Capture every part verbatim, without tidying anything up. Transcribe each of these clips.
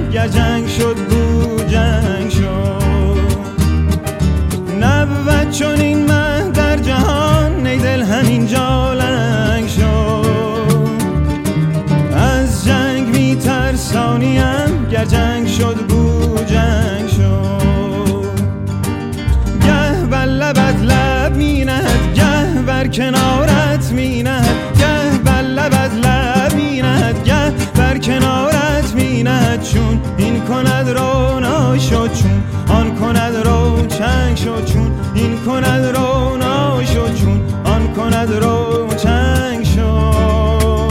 گر جنگ شد گو جنگ شد. نبود چون این مه در جهان ای دل همینجا لنگ شد. از جنگ می ترسانیم گر جنگ شد گو جنگ شد. گه بر لبت لب می نهد گه بر کنارت می نهد گه بر لبت لب می نهد گه بر کنارت می نهد. چون این کند رونا شد چون آن کند رو چنگ شد. چون این کند رونا شد چون آن کند رو چنگ شد.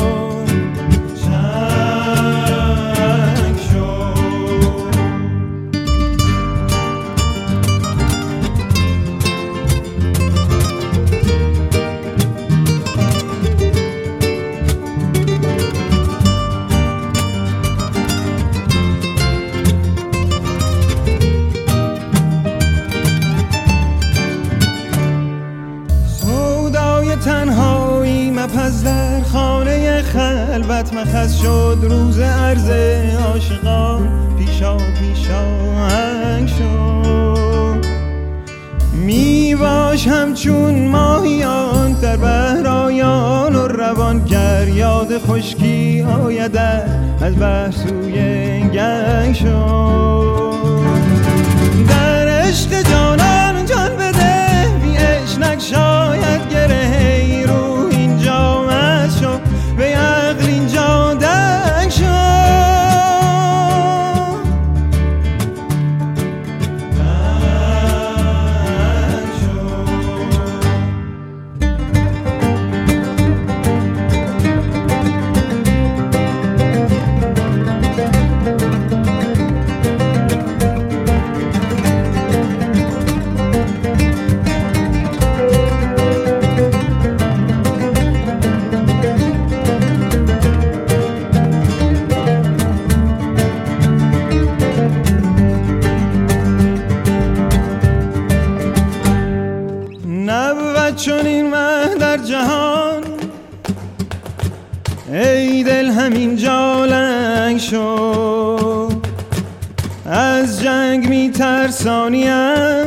تنهایی مپز در خانه خلوت مخص شد. روز عرض عاشقان پیشا پیشا هنگ شد. می باش همچون ماهیان در بحرایان و روان گر یاد خشکی آیدت از بحر سوی گنگ شد. در عشق جانان جان بده بی عشق نگشاید گره. رو اینجا مد شو به عقل اینجا دنگ شو. دنگ شو. نبود چون این مه در جهان ای دل همینجا لنگ شد. از جنگ می ترسانیم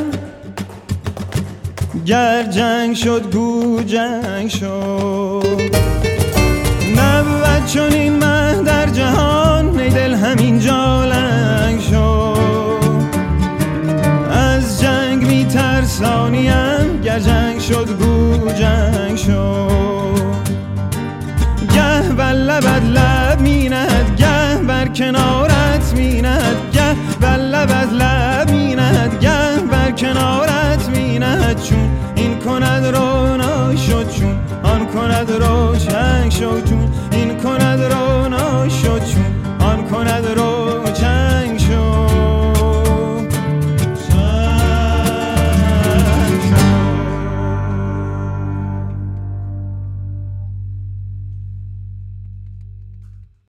گر جنگ شد گو جنگ شد. نبود چون این مه در جهان ای دل همینجا لنگ شد. از جنگ می ترسانیم گر جنگ شد گو جنگ شد. گه بر لبت لب می نهد گه بر کنارت می نهد گه بر لبت لب می نهد گه بر کنارت می نهد. چون این کند رونا شد چون آن کند روشنگ شد. چون این کند رو